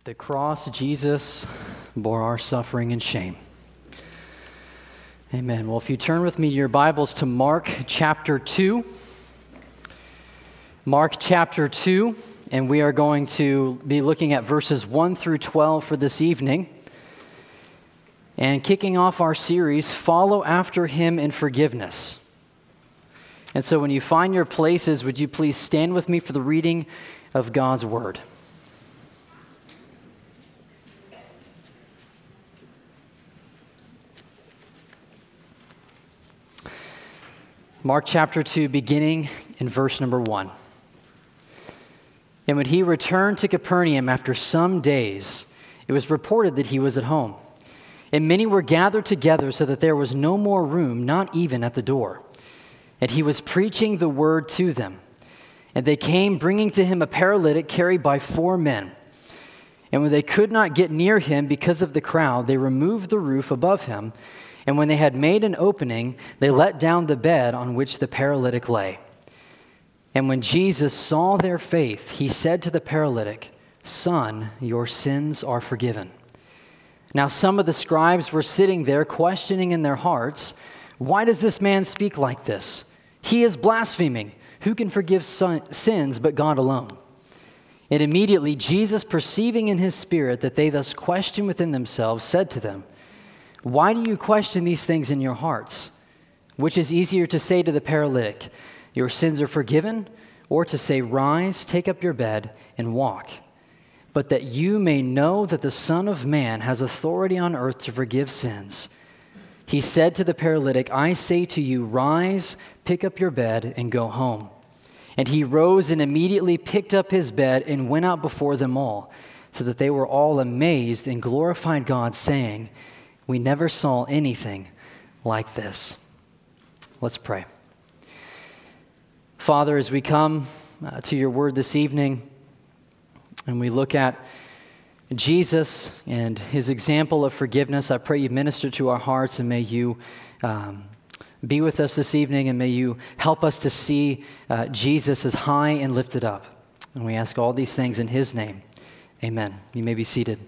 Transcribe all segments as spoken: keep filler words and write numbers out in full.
the cross, Jesus bore our suffering and shame. Amen. Well, if you turn with me to your Bibles to Mark chapter two. Mark chapter two, and we are going to be looking at verses one through twelve for this evening. And kicking off our series, Follow After Him in Forgiveness. And so when you find your places, would you please stand with me for the reading of God's Word. Mark chapter two, beginning in verse number one. And when he returned to Capernaum after some days, it was reported that he was at home. And many were gathered together so that there was no more room, not even at the door. And he was preaching the word to them. And they came, bringing to him a paralytic carried by four men. And when they could not get near him because of the crowd, they removed the roof above him. And when they had made an opening, they let down the bed on which the paralytic lay. And when Jesus saw their faith, he said to the paralytic, "Son, your sins are forgiven." Now some of the scribes were sitting there, questioning in their hearts, "Why does this man speak like this? He is blaspheming. Who can forgive sins but God alone?" And immediately Jesus, perceiving in his spirit that they thus questioned within themselves, said to them, "Why do you question these things in your hearts? Which is easier to say to the paralytic, 'Your sins are forgiven,' or to say, 'Rise, take up your bed, and walk'? But that you may know that the Son of Man has authority on earth to forgive sins." He said to the paralytic, "I say to you, rise, pick up your bed, and go home." And he rose and immediately picked up his bed and went out before them all, so that they were all amazed and glorified God, saying, "We never saw anything like this." Let's pray. Father, as we come uh, to your word this evening, and we look at Jesus and his example of forgiveness, I pray you minister to our hearts, and may you um, be with us this evening, and may you help us to see uh, Jesus as high and lifted up. And we ask all these things in his name. Amen. You may be seated.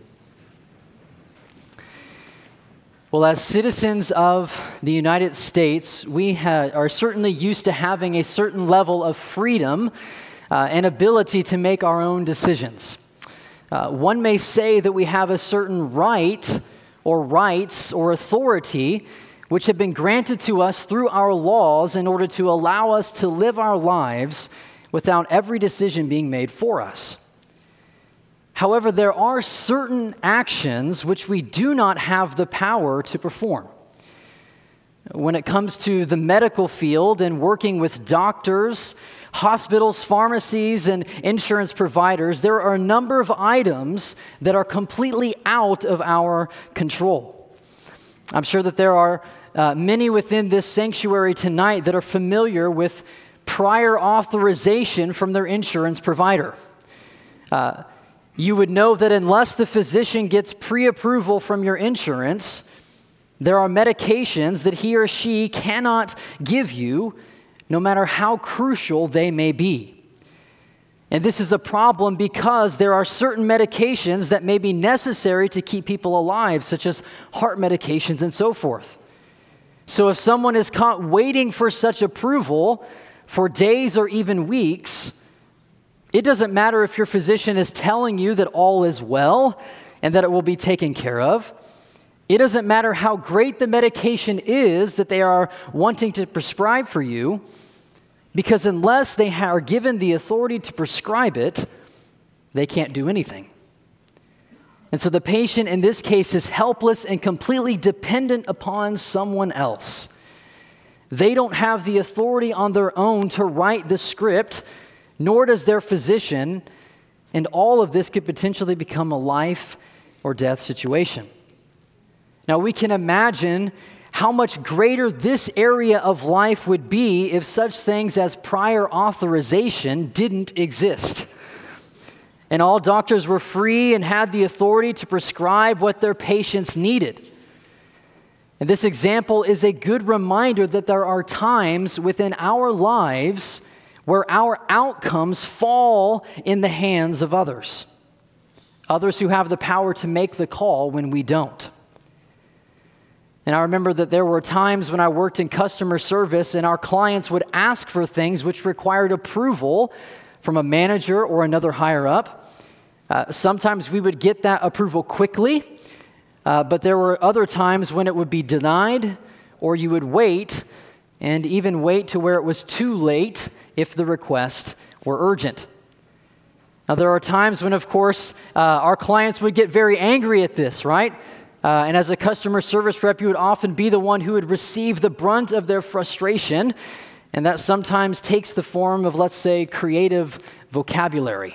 Well, as citizens of the United States, we ha- are certainly used to having a certain level of freedom uh, and ability to make our own decisions. Uh, one may say that we have a certain right or rights or authority which have been granted to us through our laws in order to allow us to live our lives without every decision being made for us. However, there are certain actions which we do not have the power to perform. When it comes to the medical field and working with doctors, hospitals, pharmacies, and insurance providers, there are a number of items that are completely out of our control. I'm sure that there are uh, many within this sanctuary tonight that are familiar with prior authorization from their insurance provider. Uh, You would know that unless the physician gets pre-approval from your insurance, there are medications that he or she cannot give you, no matter how crucial they may be. And this is a problem because there are certain medications that may be necessary to keep people alive, such as heart medications and so forth. So if someone is caught waiting for such approval for days or even weeks, it doesn't matter if your physician is telling you that all is well and that it will be taken care of. It doesn't matter how great the medication is that they are wanting to prescribe for you, because unless they are given the authority to prescribe it, they can't do anything. And so the patient in this case is helpless and completely dependent upon someone else. They don't have the authority on their own to write the script, nor does their physician, and all of this could potentially become a life or death situation. Now, we can imagine how much greater this area of life would be if such things as prior authorization didn't exist. And all doctors were free and had the authority to prescribe what their patients needed. And this example is a good reminder that there are times within our lives where our outcomes fall in the hands of others. others who have the power to make the call when we don't. And I remember that there were times when I worked in customer service and our clients would ask for things which required approval from a manager or another higher up. Uh, sometimes we would get that approval quickly, uh, but there were other times when it would be denied, or you would wait, and even wait to where it was too late if the request were urgent. Now, there are times when, of course, uh, our clients would get very angry at this, right? Uh, and as a customer service rep, you would often be the one who would receive the brunt of their frustration, and that sometimes takes the form of, let's say, creative vocabulary.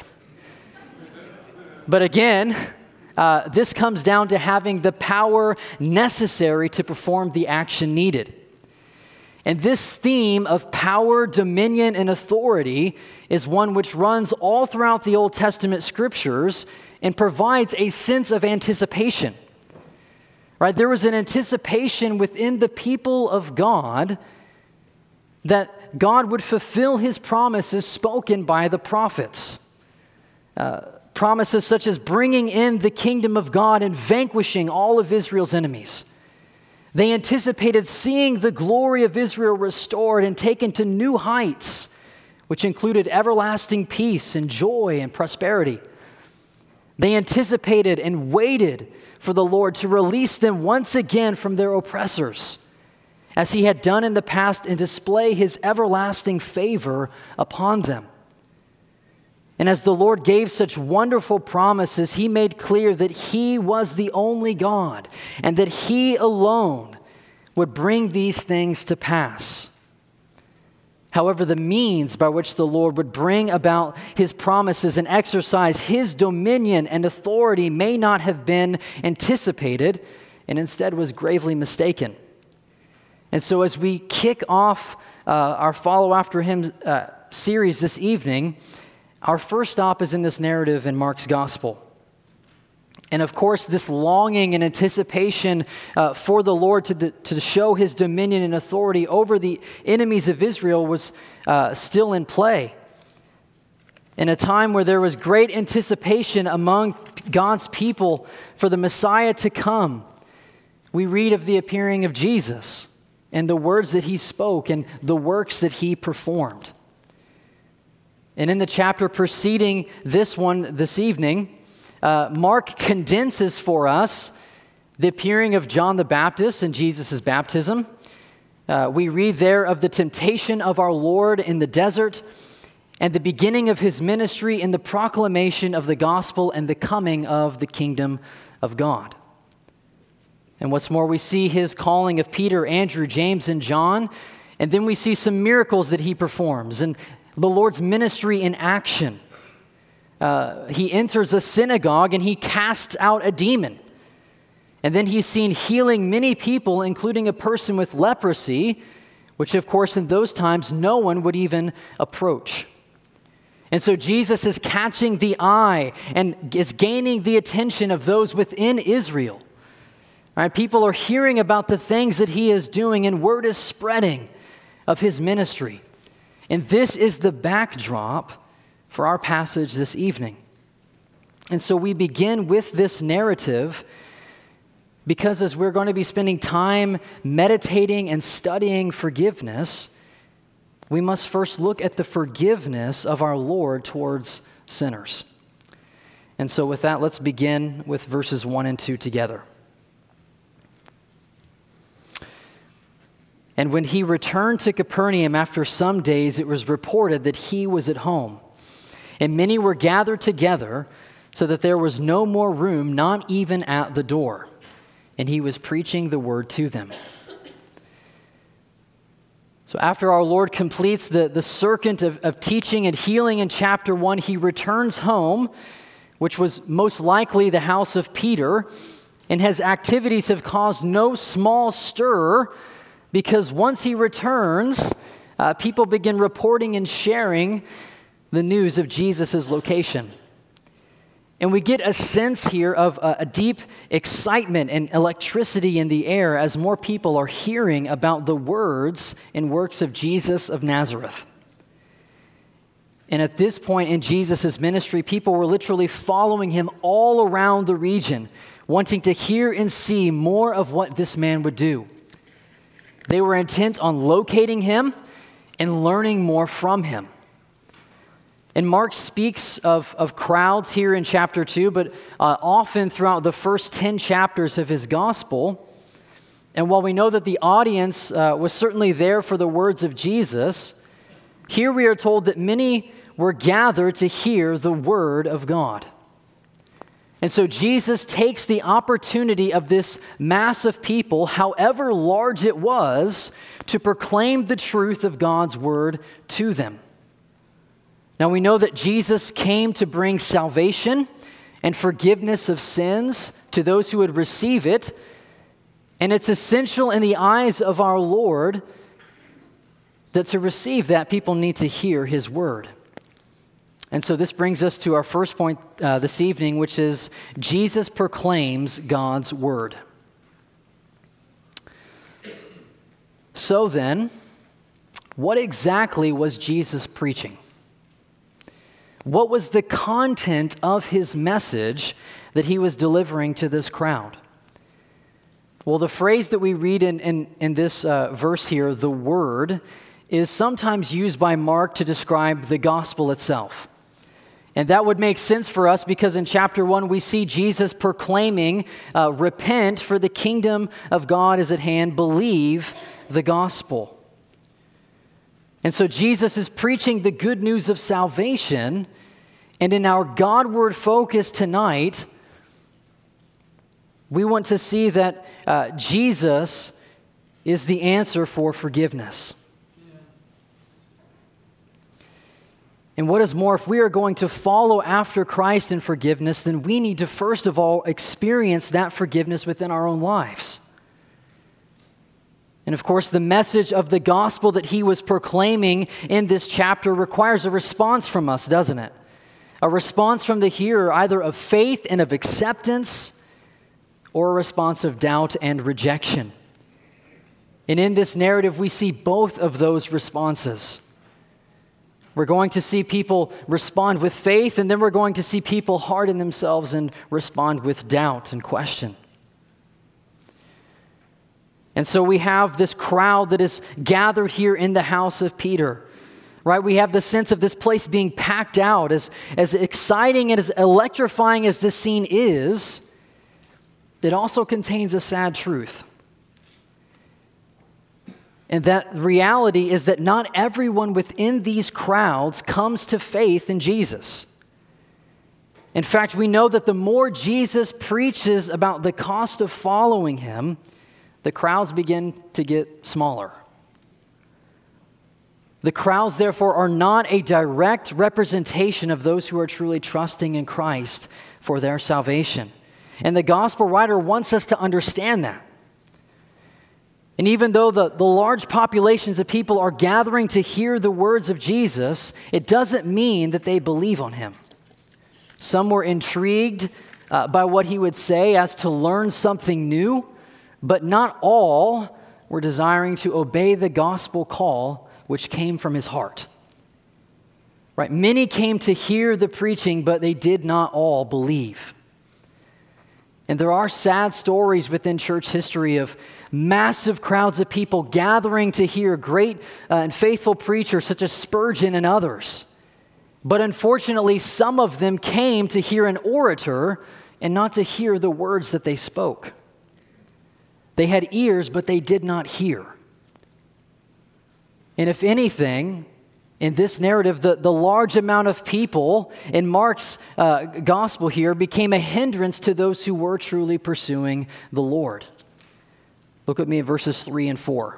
But again, uh, this comes down to having the power necessary to perform the action needed. And this theme of power, dominion, and authority is one which runs all throughout the Old Testament scriptures and provides a sense of anticipation. Right? There was an anticipation within the people of God that God would fulfill his promises spoken by the prophets. Uh, promises such as bringing in the kingdom of God and vanquishing all of Israel's enemies. They anticipated seeing the glory of Israel restored and taken to new heights, which included everlasting peace and joy and prosperity. They anticipated and waited for the Lord to release them once again from their oppressors, as he had done in the past, and display his everlasting favor upon them. And as the Lord gave such wonderful promises, he made clear that he was the only God and that he alone would bring these things to pass. However, the means by which the Lord would bring about his promises and exercise his dominion and authority may not have been anticipated, and instead was gravely mistaken. And so as we kick off uh, our Follow After Him uh, series this evening, our first stop is in this narrative in Mark's gospel. And of course, this longing and anticipation uh, for the Lord to, to show his dominion and authority over the enemies of Israel was uh, still in play. In a time where there was great anticipation among God's people for the Messiah to come, we read of the appearing of Jesus and the words that he spoke and the works that he performed. And in the chapter preceding this one this evening, uh, Mark condenses for us the appearing of John the Baptist and Jesus' baptism. Uh, we read there of the temptation of our Lord in the desert and the beginning of his ministry in the proclamation of the gospel and the coming of the kingdom of God. And what's more, we see his calling of Peter, Andrew, James, and John, and then we see some miracles that he performs and the Lord's ministry in action. Uh, he enters a synagogue and he casts out a demon. And then he's seen healing many people, including a person with leprosy, which of course in those times no one would even approach. And so Jesus is catching the eye and is gaining the attention of those within Israel. All right, people are hearing about the things that he is doing, and word is spreading of his ministry. And this is the backdrop for our passage this evening. And so we begin with this narrative because as we're going to be spending time meditating and studying forgiveness, we must first look at the forgiveness of our Lord towards sinners. And so with that, let's begin with verses one and two together. And when he returned to Capernaum after some days, it was reported that he was at home. And many were gathered together so that there was no more room, not even at the door. And he was preaching the word to them. So after our Lord completes the, the circuit of, of teaching and healing in chapter one, he returns home, which was most likely the house of Peter, and his activities have caused no small stir, because once he returns, uh, people begin reporting and sharing the news of Jesus' location. And we get a sense here of a, a deep excitement and electricity in the air as more people are hearing about the words and works of Jesus of Nazareth. And at this point in Jesus' ministry, people were literally following him all around the region, wanting to hear and see more of what this man would do. They were intent on locating him and learning more from him. And Mark speaks of, of crowds here in chapter two, but uh, often throughout the first ten chapters of his gospel. And while we know that the audience uh, was certainly there for the words of Jesus, here we are told that many were gathered to hear the word of God. And so Jesus takes the opportunity of this mass of people, however large it was, to proclaim the truth of God's word to them. Now we know that Jesus came to bring salvation and forgiveness of sins to those who would receive it, and it's essential in the eyes of our Lord that to receive that, people need to hear his word. And so this brings us to our first point uh, this evening, which is Jesus proclaims God's word. So then, what exactly was Jesus preaching? What was the content of his message that he was delivering to this crowd? Well, the phrase that we read in, in, in this uh, verse here, the word, is sometimes used by Mark to describe the gospel itself. And that would make sense for us because in chapter one, we see Jesus proclaiming, uh, repent for the kingdom of God is at hand, believe the gospel. And so Jesus is preaching the good news of salvation. And in our Godward focus tonight, we want to see that uh, Jesus is the answer for forgiveness. And what is more, if we are going to follow after Christ in forgiveness, then we need to first of all experience that forgiveness within our own lives. And of course, the message of the gospel that he was proclaiming in this chapter requires a response from us, doesn't it? A response from the hearer, either of faith and of acceptance, or a response of doubt and rejection. And in this narrative, we see both of those responses. We're going to see people respond with faith, and then we're going to see people harden themselves and respond with doubt and question. And so we have this crowd that is gathered here in the house of Peter, right? We have the sense of this place being packed out. As, as exciting and as electrifying as this scene is, it also contains a sad truth. And that reality is that not everyone within these crowds comes to faith in Jesus. In fact, we know that the more Jesus preaches about the cost of following him, the crowds begin to get smaller. The crowds, therefore, are not a direct representation of those who are truly trusting in Christ for their salvation. And the gospel writer wants us to understand that. And even though the, the large populations of people are gathering to hear the words of Jesus, it doesn't mean that they believe on him. Some were intrigued uh, by what he would say as to learn something new, but not all were desiring to obey the gospel call which came from his heart. Right? Many came to hear the preaching, but they did not all believe. And there are sad stories within church history of massive crowds of people gathering to hear great uh, and faithful preachers such as Spurgeon and others. But unfortunately, some of them came to hear an orator and not to hear the words that they spoke. They had ears, but they did not hear. And if anything, in this narrative, the, the large amount of people in Mark's uh, gospel here became a hindrance to those who were truly pursuing the Lord. Look at me in verses three and four.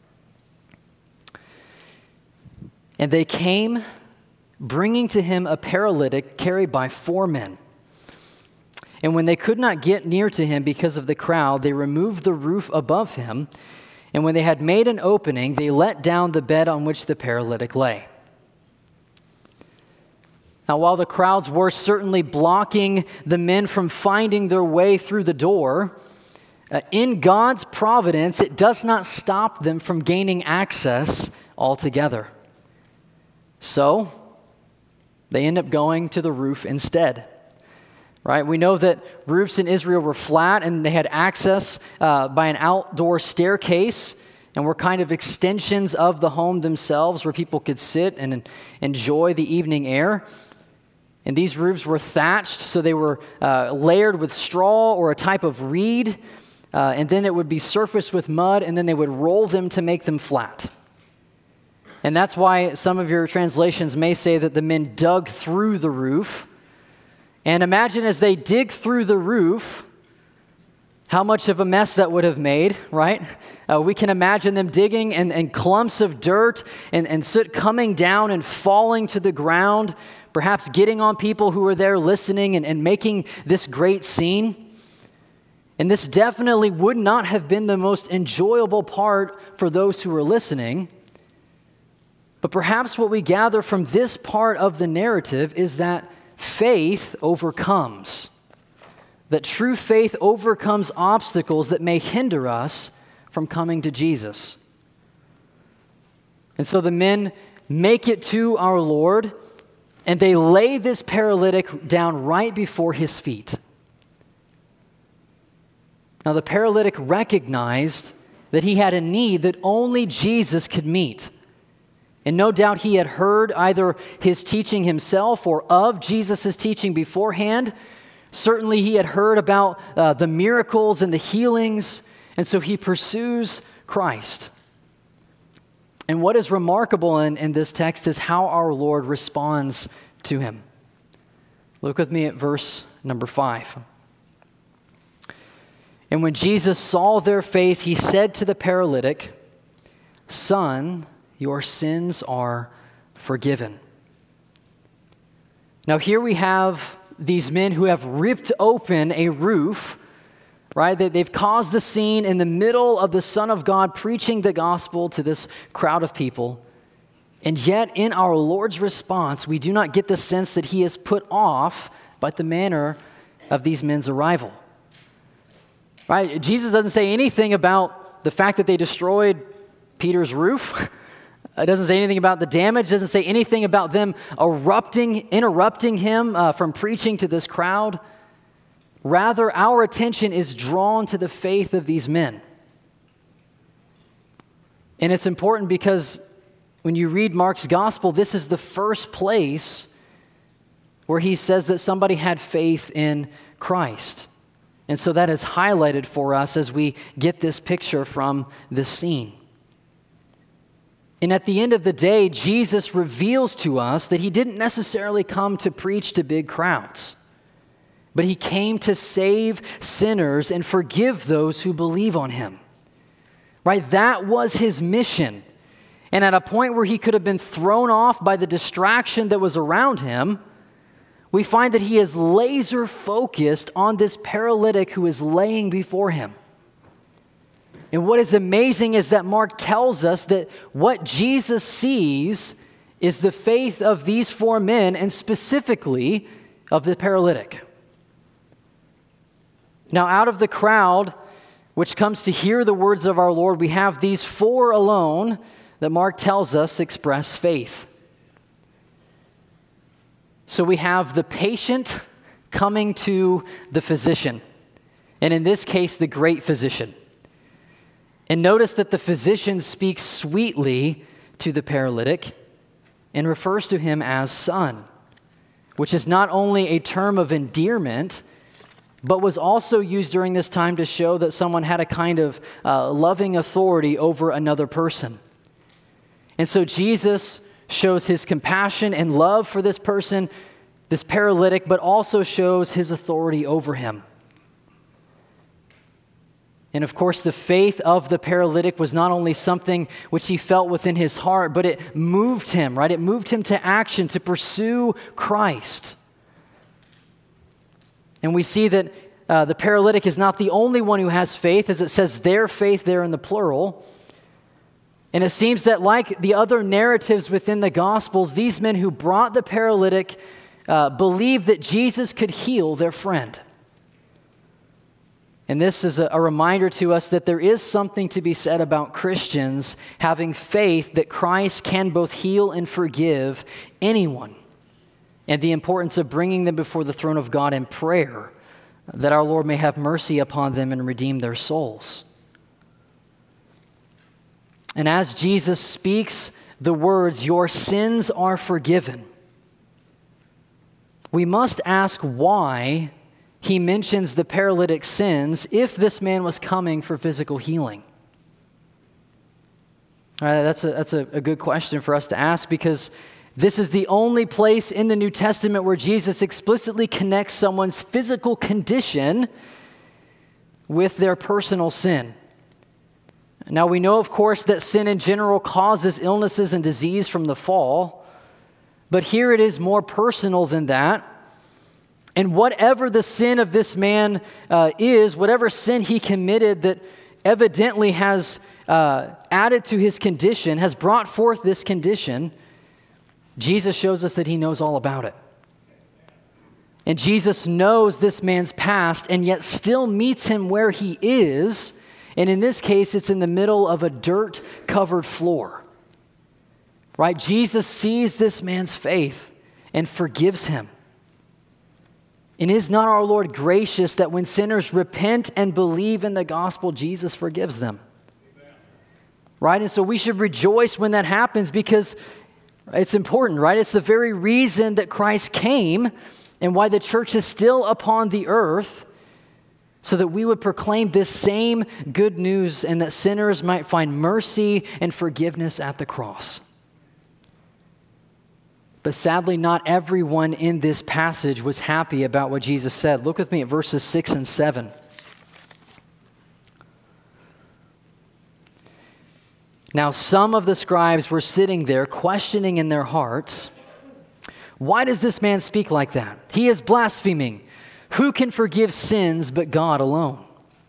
And they came, bringing to him a paralytic carried by four men. And when they could not get near to him because of the crowd, they removed the roof above him. And when they had made an opening, they let down the bed on which the paralytic lay. Now, while the crowds were certainly blocking the men from finding their way through the door, uh, in God's providence, it does not stop them from gaining access altogether. So, They end up going to the roof instead. Right? We know that roofs in Israel were flat and they had access uh, by an outdoor staircase and were kind of extensions of the home themselves where people could sit and enjoy the evening air. And these roofs were thatched, so they were uh, layered with straw or a type of reed, uh, and then it would be surfaced with mud, and then they would roll them to make them flat. And that's why some of your translations may say that the men dug through the roof. And imagine as they dig through the roof, how much of a mess that would have made, right? Uh, we can imagine them digging and, and clumps of dirt and, and soot coming down and falling to the ground, perhaps getting on people who were there listening and, and making this great scene. And this definitely would not have been the most enjoyable part for those who were listening. But perhaps what we gather from this part of the narrative is that faith overcomes. That true faith overcomes obstacles that may hinder us from coming to Jesus. And so the men make it to our Lord, and they lay this paralytic down right before his feet. Now the paralytic recognized that he had a need that only Jesus could meet. And no doubt he had heard either his teaching himself or of Jesus' teaching beforehand. Certainly he had heard about uh, the miracles and the healings, and so he pursues Christ. And what is remarkable in, in this text is how our Lord responds to him. Look with me at verse number five. And when Jesus saw their faith, he said to the paralytic, "Son, your sins are forgiven." Now here we have these men who have ripped open a roof, right? They've caused the scene in the middle of the Son of God preaching the gospel to this crowd of people. And yet in our Lord's response, we do not get the sense that he is put off by the manner of these men's arrival. Right? Jesus doesn't say anything about the fact that they destroyed Peter's roof. It doesn't say anything about the damage. It doesn't say anything about them erupting, interrupting him uh, from preaching to this crowd. Rather, our attention is drawn to the faith of these men. And it's important because when you read Mark's gospel, this is the first place where he says that somebody had faith in Christ. And so that is highlighted for us as we get this picture from this scene. And at the end of the day, Jesus reveals to us that he didn't necessarily come to preach to big crowds, but he came to save sinners and forgive those who believe on him. Right? That was his mission. And at a point where he could have been thrown off by the distraction that was around him, we find that he is laser focused on this paralytic who is laying before him. And what is amazing is that Mark tells us that what Jesus sees is the faith of these four men, and specifically of the paralytic. Now, out of the crowd which comes to hear the words of our Lord, we have these four alone that Mark tells us express faith. So we have the patient coming to the physician, and in this case, the great physician. And notice that the physician speaks sweetly to the paralytic and refers to him as son, which is not only a term of endearment, but was also used during this time to show that someone had a kind of uh, loving authority over another person. And so Jesus shows his compassion and love for this person, this paralytic, but also shows his authority over him. And of course, the faith of the paralytic was not only something which he felt within his heart, but it moved him, right? It moved him to action, to pursue Christ. And we see that uh, the paralytic is not the only one who has faith, as it says their faith there in the plural. And it seems that like the other narratives within the Gospels, these men who brought the paralytic uh, believed that Jesus could heal their friend. And this is a, a reminder to us that there is something to be said about Christians having faith that Christ can both heal and forgive anyone, and the importance of bringing them before the throne of God in prayer, that our Lord may have mercy upon them and redeem their souls. And as Jesus speaks the words, "Your sins are forgiven," we must ask why he mentions the paralytic's sins if this man was coming for physical healing. All right, that's a, that's a, a good question for us to ask, because this is the only place in the New Testament where Jesus explicitly connects someone's physical condition with their personal sin. Now, we know, of course, that sin in general causes illnesses and disease from the fall, but here it is more personal than that. And whatever the sin of this man uh, is, whatever sin he committed that evidently has uh, added to his condition, has brought forth this condition, Jesus shows us that he knows all about it. And Jesus knows this man's past and yet still meets him where he is. And in this case, it's in the middle of a dirt-covered floor. Right? Jesus sees this man's faith and forgives him. And is not our Lord gracious that when sinners repent and believe in the gospel, Jesus forgives them? Amen. Right? And so we should rejoice when that happens, because it's important, right? It's the very reason that Christ came and why the church is still upon the earth, so that we would proclaim this same good news and that sinners might find mercy and forgiveness at the cross. But sadly, not everyone in this passage was happy about what Jesus said. Look with me at verses six and seven. Now, some of the scribes were sitting there questioning in their hearts, "Why does this man speak like that? He is blaspheming. Who can forgive sins but God alone?"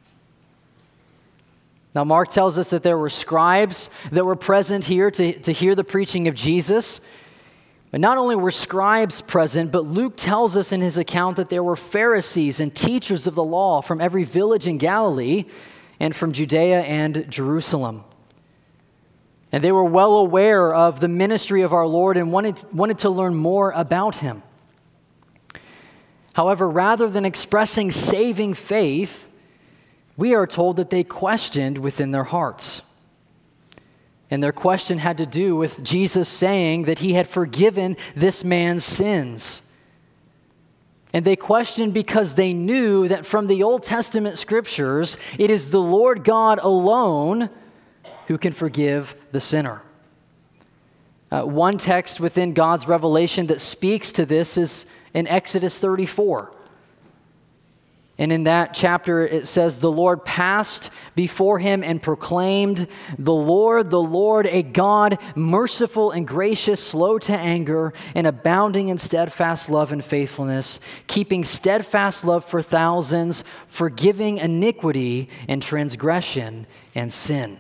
Now, Mark tells us that there were scribes that were present here to, to hear the preaching of Jesus. But not only were scribes present, but Luke tells us in his account that there were Pharisees and teachers of the law from every village in Galilee and from Judea and Jerusalem. And they were well aware of the ministry of our Lord and wanted, wanted to learn more about him. However, rather than expressing saving faith, we are told that they questioned within their hearts. And their question had to do with Jesus saying that he had forgiven this man's sins. And they questioned because they knew that from the Old Testament scriptures, it is the Lord God alone who can forgive the sinner. Uh, one text within God's revelation that speaks to this is in Exodus thirty-four. And in that chapter, it says, "The Lord passed before him and proclaimed, 'The Lord, the Lord, a God merciful and gracious, slow to anger, and abounding in steadfast love and faithfulness, keeping steadfast love for thousands, forgiving iniquity and transgression and sin.'"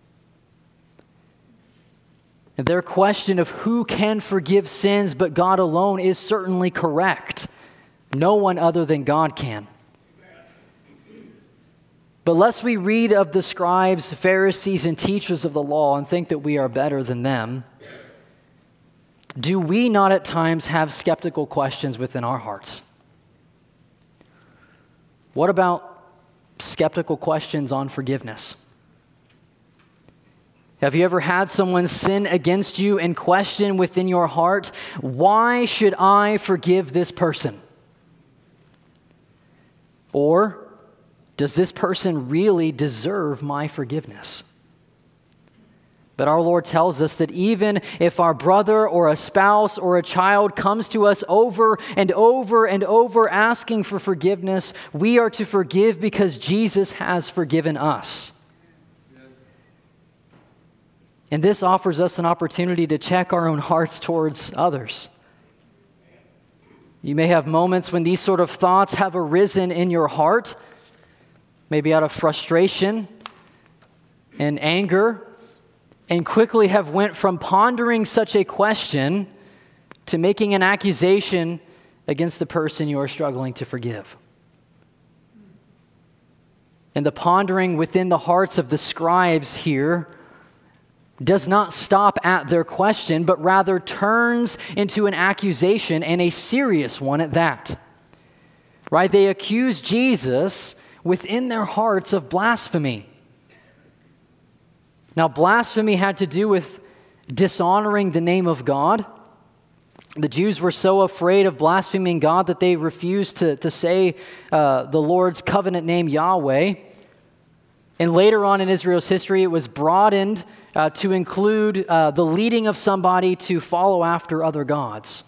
And their question of who can forgive sins but God alone is certainly correct. No one other than God can. But lest we read of the scribes, Pharisees, and teachers of the law and think that we are better than them, do we not at times have skeptical questions within our hearts? What about skeptical questions on forgiveness? Have you ever had someone sin against you and question within your heart, why should I forgive this person? Or, does this person really deserve my forgiveness? But our Lord tells us that even if our brother or a spouse or a child comes to us over and over and over asking for forgiveness, we are to forgive because Jesus has forgiven us. And this offers us an opportunity to check our own hearts towards others. You may have moments when these sort of thoughts have arisen in your heart, maybe out of frustration and anger, and quickly have went from pondering such a question to making an accusation against the person you are struggling to forgive. And the pondering within the hearts of the scribes here does not stop at their question, but rather turns into an accusation, and a serious one at that. Right? They accuse Jesus within their hearts of blasphemy. Now, blasphemy had to do with dishonoring the name of God. The Jews were so afraid of blaspheming God that they refused to, to say uh, the Lord's covenant name, Yahweh. And later on in Israel's history, it was broadened uh, to include uh, the leading of somebody to follow after other gods.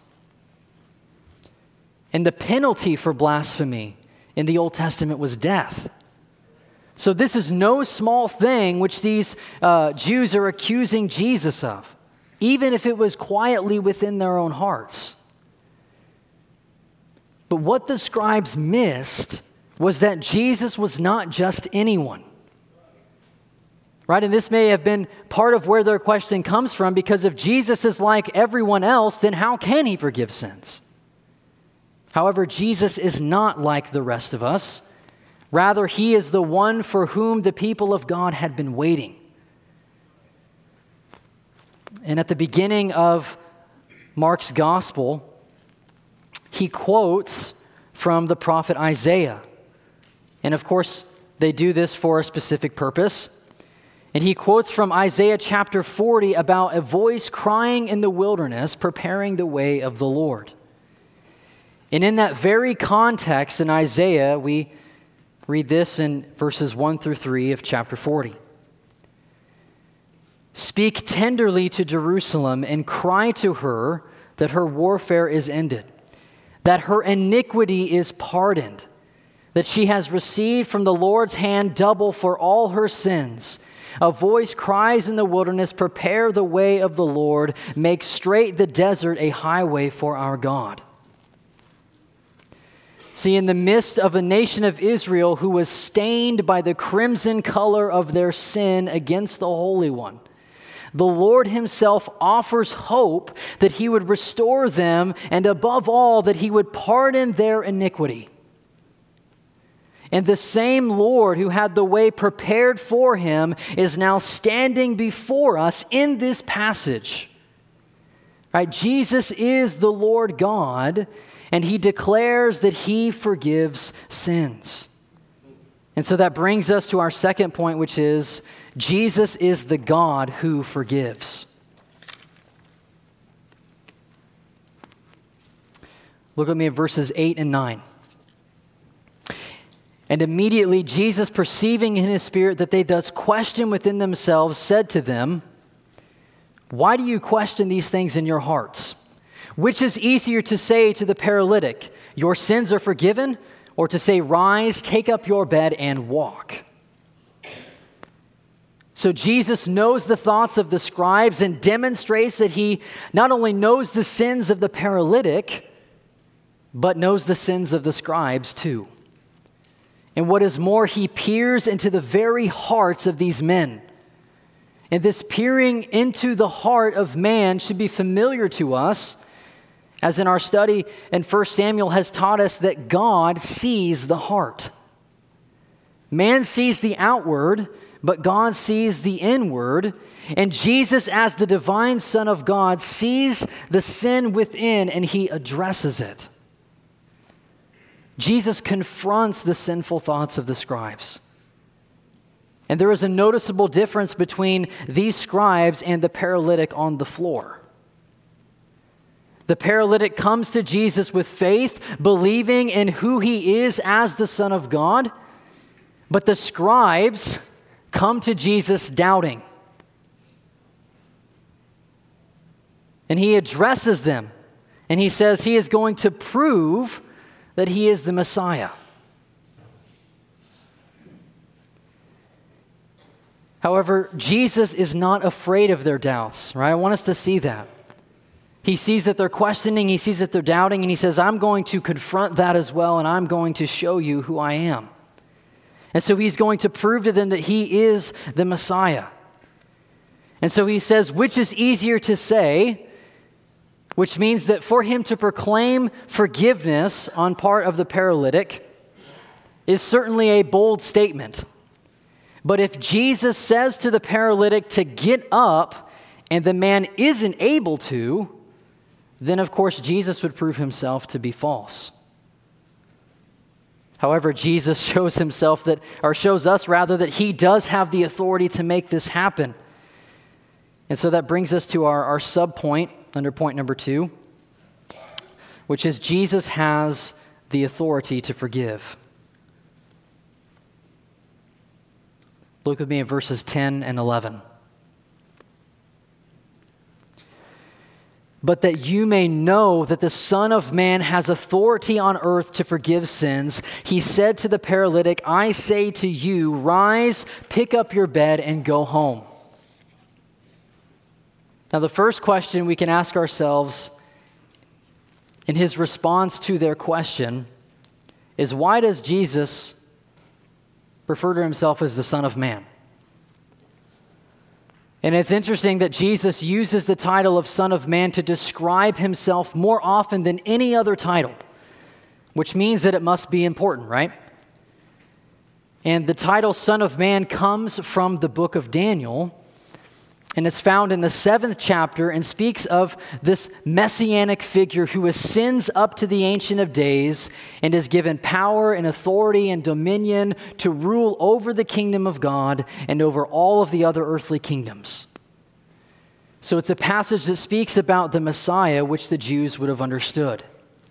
And the penalty for blasphemy in the Old Testament was death. So this is no small thing which these uh, Jews are accusing Jesus of, even if it was quietly within their own hearts. But what the scribes missed was that Jesus was not just anyone. Right? And this may have been part of where their question comes from, because if Jesus is like everyone else, then how can he forgive sins? However, Jesus is not like the rest of us. Rather, he is the one for whom the people of God had been waiting. And at the beginning of Mark's gospel, he quotes from the prophet Isaiah. And of course, they do this for a specific purpose. And he quotes from Isaiah chapter forty about a voice crying in the wilderness, preparing the way of the Lord. And in that very context in Isaiah, we read this in verses one through three of chapter forty. Speak tenderly to Jerusalem and cry to her that her warfare is ended, that her iniquity is pardoned, that she has received from the Lord's hand double for all her sins. A voice cries in the wilderness, prepare the way of the Lord, make straight the desert a highway for our God. See, in the midst of the nation of Israel who was stained by the crimson color of their sin against the Holy One, the Lord himself offers hope that he would restore them, and above all, that he would pardon their iniquity. And the same Lord who had the way prepared for him is now standing before us in this passage. Right? Jesus is the Lord God, and he declares that he forgives sins. And so that brings us to our second point, which is Jesus is the God who forgives. Look at me at verses eight and nine. And immediately Jesus, perceiving in his spirit that they thus question within themselves, said to them, why do you question these things in your hearts? Which is easier to say to the paralytic, your sins are forgiven, or to say, rise, take up your bed and walk? So Jesus knows the thoughts of the scribes and demonstrates that he not only knows the sins of the paralytic, but knows the sins of the scribes too. And what is more, he peers into the very hearts of these men. And this peering into the heart of man should be familiar to us, as in our study in First Samuel has taught us that God sees the heart. Man sees the outward, but God sees the inward. And Jesus, as the divine Son of God, sees the sin within and he addresses it. Jesus confronts the sinful thoughts of the scribes. And there is a noticeable difference between these scribes and the paralytic on the floor. The paralytic comes to Jesus with faith, believing in who he is as the Son of God. But the scribes come to Jesus doubting. And he addresses them. And he says he is going to prove that he is the Messiah. However, Jesus is not afraid of their doubts, right? I want us to see that. He sees that they're questioning, he sees that they're doubting, and he says, I'm going to confront that as well, and I'm going to show you who I am. And so he's going to prove to them that he is the Messiah. And so he says, which is easier to say, which means that for him to proclaim forgiveness on part of the paralytic is certainly a bold statement. But if Jesus says to the paralytic to get up and the man isn't able to, then of course Jesus would prove himself to be false. However, Jesus shows himself that, or shows us rather, that he does have the authority to make this happen. And so that brings us to our, our sub point under point number two, which is Jesus has the authority to forgive. Look with me at verses ten and eleven. But that you may know that the Son of Man has authority on earth to forgive sins, he said to the paralytic, I say to you, rise, pick up your bed, and go home. Now, the first question we can ask ourselves in his response to their question is, why does Jesus refer to himself as the Son of Man? And it's interesting that Jesus uses the title of Son of Man to describe himself more often than any other title, which means that it must be important, right? And the title Son of Man comes from the book of Daniel, and it's found in the seventh chapter and speaks of this messianic figure who ascends up to the Ancient of Days and is given power and authority and dominion to rule over the kingdom of God and over all of the other earthly kingdoms. So it's a passage that speaks about the Messiah, which the Jews would have understood.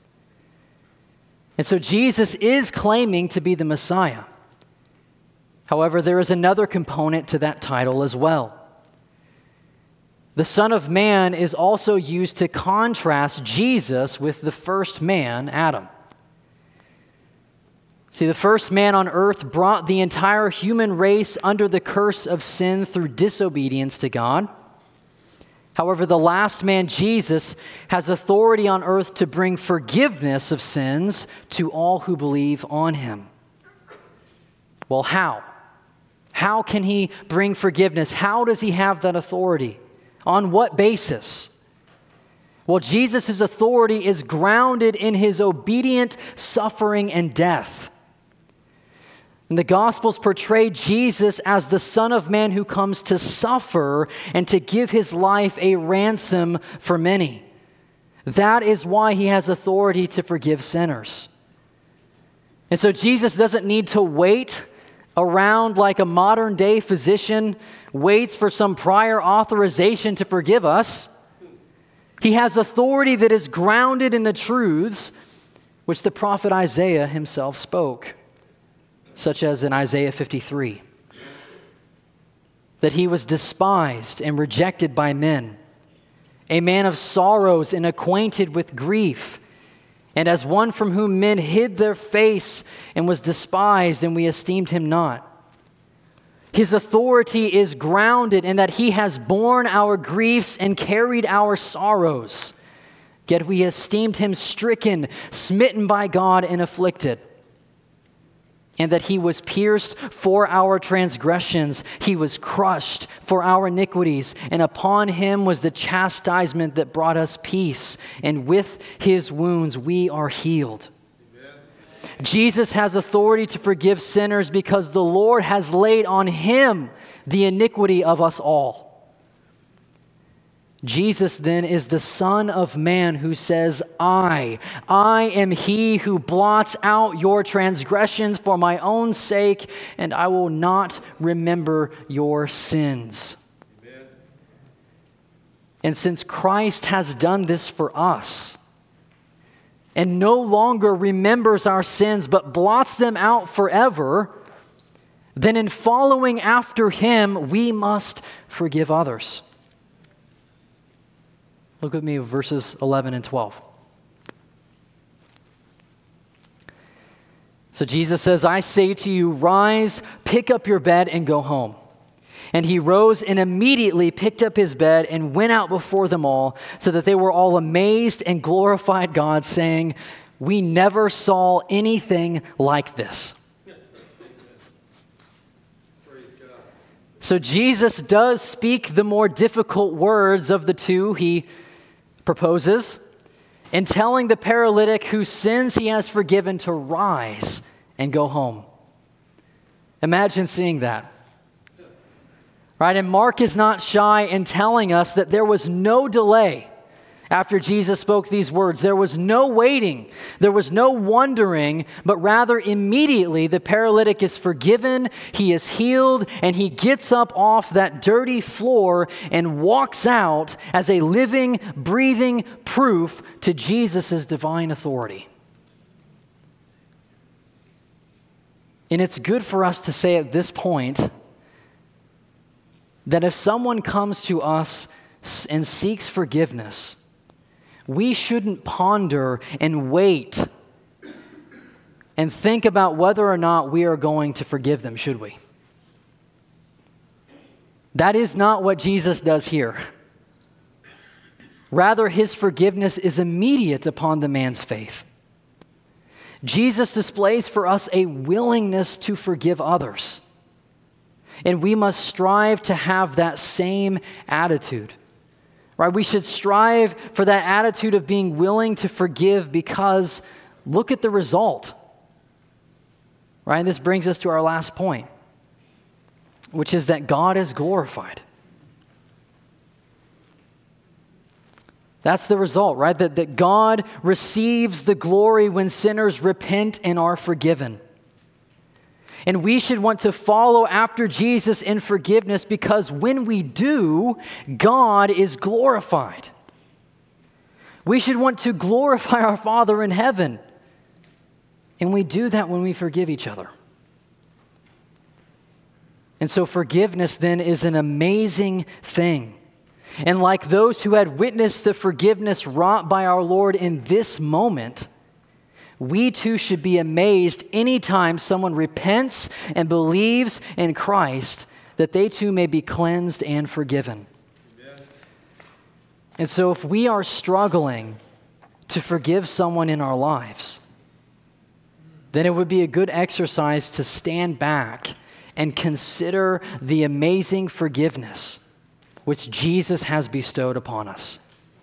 And so Jesus is claiming to be the Messiah. However, there is another component to that title as well. The Son of Man is also used to contrast Jesus with the first man, Adam. See, the first man on earth brought the entire human race under the curse of sin through disobedience to God. However, the last man, Jesus, has authority on earth to bring forgiveness of sins to all who believe on him. Well, how? How can he bring forgiveness? How does he have that authority? On what basis? Well, Jesus' authority is grounded in his obedient suffering and death. And the Gospels portray Jesus as the Son of Man who comes to suffer and to give his life a ransom for many. That is why he has authority to forgive sinners. And so Jesus doesn't need to wait around like a modern day physician waits for some prior authorization to forgive us. He has authority that is grounded in the truths which the prophet Isaiah himself spoke, such as in Isaiah fifty-three, that he was despised and rejected by men, a man of sorrows and acquainted with grief, and as one from whom men hid their face and was despised, and we esteemed him not. His authority is grounded in that he has borne our griefs and carried our sorrows. Yet we esteemed him stricken, smitten by God, and afflicted. And that he was pierced for our transgressions, he was crushed for our iniquities, and upon him was the chastisement that brought us peace, and with his wounds we are healed. Amen. Jesus has authority to forgive sinners because the Lord has laid on him the iniquity of us all. Jesus then is the Son of Man who says, I, I am he who blots out your transgressions for my own sake, and I will not remember your sins. Amen. And since Christ has done this for us, and no longer remembers our sins, but blots them out forever, then in following after him, we must forgive others. Look with me at verses eleven and twelve. So Jesus says, I say to you, rise, pick up your bed, and go home. And he rose and immediately picked up his bed and went out before them all, so that they were all amazed and glorified God, saying, we never saw anything like this. So Jesus does speak the more difficult words of the two he proposes in telling the paralytic whose sins he has forgiven to rise and go home. Imagine seeing that. Right? And Mark is not shy in telling us that there was no delay after Jesus spoke these words. There was no waiting. There was no wondering, but rather immediately the paralytic is forgiven, he is healed, and he gets up off that dirty floor and walks out as a living, breathing proof to Jesus' divine authority. And it's good for us to say at this point that if someone comes to us and seeks forgiveness, we shouldn't ponder and wait and think about whether or not we are going to forgive them, should we? That is not what Jesus does here. Rather, his forgiveness is immediate upon the man's faith. Jesus displays for us a willingness to forgive others. And we must strive to have that same attitude, right? We should strive for that attitude of being willing to forgive because look at the result, right? And this brings us to our last point, which is that God is glorified. That's the result, right? That, that God receives the glory when sinners repent and are forgiven. And we should want to follow after Jesus in forgiveness because when we do, God is glorified. We should want to glorify our Father in heaven. And we do that when we forgive each other. And so forgiveness then is an amazing thing. And like those who had witnessed the forgiveness wrought by our Lord in this moment, we too should be amazed anytime someone repents and believes in Christ, that they too may be cleansed and forgiven. Amen. And so if we are struggling to forgive someone in our lives, then it would be a good exercise to stand back and consider the amazing forgiveness which Jesus has bestowed upon us.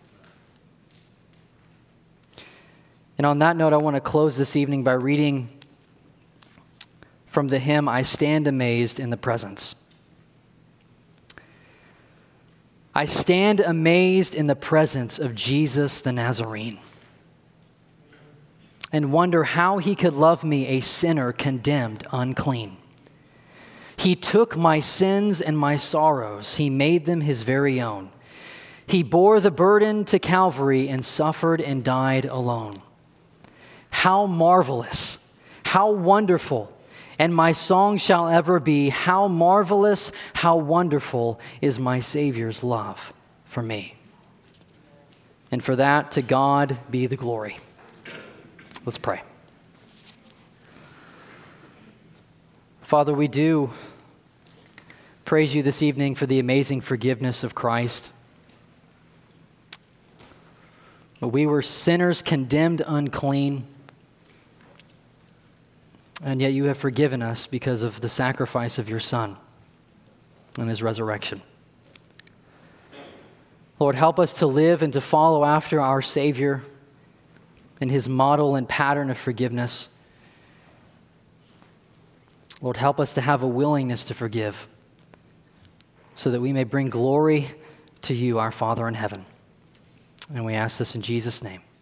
And on that note, I want to close this evening by reading from the hymn, I Stand Amazed in the Presence. I stand amazed in the presence of Jesus the Nazarene and wonder how he could love me, a sinner condemned unclean. He took my sins and my sorrows. He made them his very own. He bore the burden to Calvary and suffered and died alone. How marvelous, how wonderful, and my song shall ever be, how marvelous, how wonderful is my Savior's love for me. And for that, to God be the glory. Let's pray. Father, we do praise you this evening for the amazing forgiveness of Christ. We were sinners condemned unclean, and yet you have forgiven us because of the sacrifice of your Son and his resurrection. Lord, help us to live and to follow after our Savior and his model and pattern of forgiveness. Lord, help us to have a willingness to forgive so that we may bring glory to you, our Father in heaven. And we ask this in Jesus' name.